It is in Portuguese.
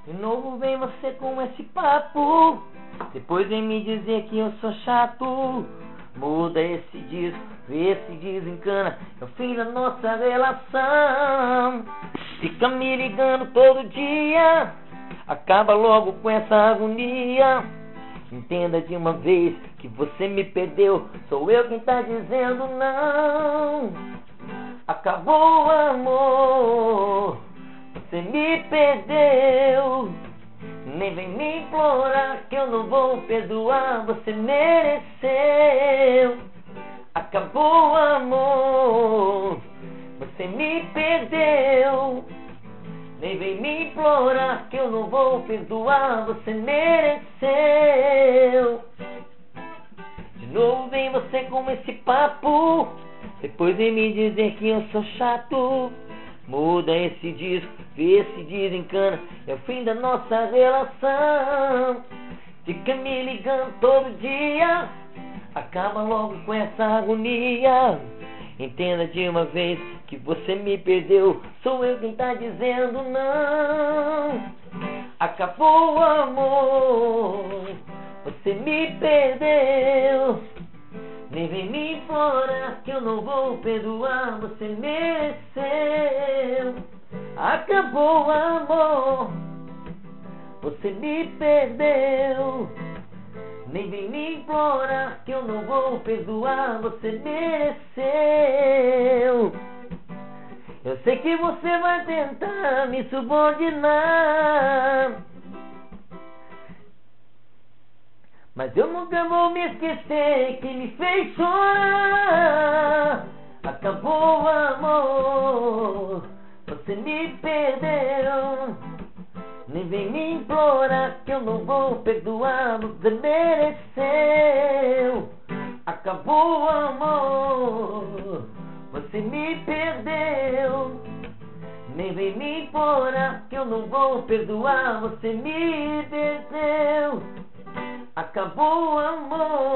De novo vem você com esse papo, depois vem me dizer que eu sou chato. Muda esse disco, vê se desencana, é o fim da nossa relação. Fica me ligando todo dia, acaba logo com essa agonia. Entenda de uma vez que você me perdeu, sou eu quem tá dizendo não. Acabou o amor, você me perdeu. Nem vem me implorar que eu não vou perdoar, você mereceu. Acabou o amor, você me perdeu. Nem vem me implorar que eu não vou perdoar, você mereceu. De novo vem você com esse papo, depois vem me dizer que eu sou chato. Muda esse disco, vê se desencana, é o fim da nossa relação. Fica me ligando todo dia, acaba logo com essa agonia. Entenda de uma vez que você me perdeu, sou eu quem tá dizendo não. Acabou o amor, você me perdeu. Nem vem me implorar que eu não vou perdoar, você mereceu. Acabou o amor, você me perdeu. Nem vem me implorar que eu não vou perdoar, você mereceu. Eu sei que você vai tentar me subordinar, mas eu nunca vou me esquecer que me fez chorar. Acabou o amor, você me perdeu. Nem vem me implorar que eu não vou perdoar, você mereceu. Acabou o amor, você me perdeu. Nem vem me implorar que eu não vou perdoar, você me perdeu. Acabou o amor.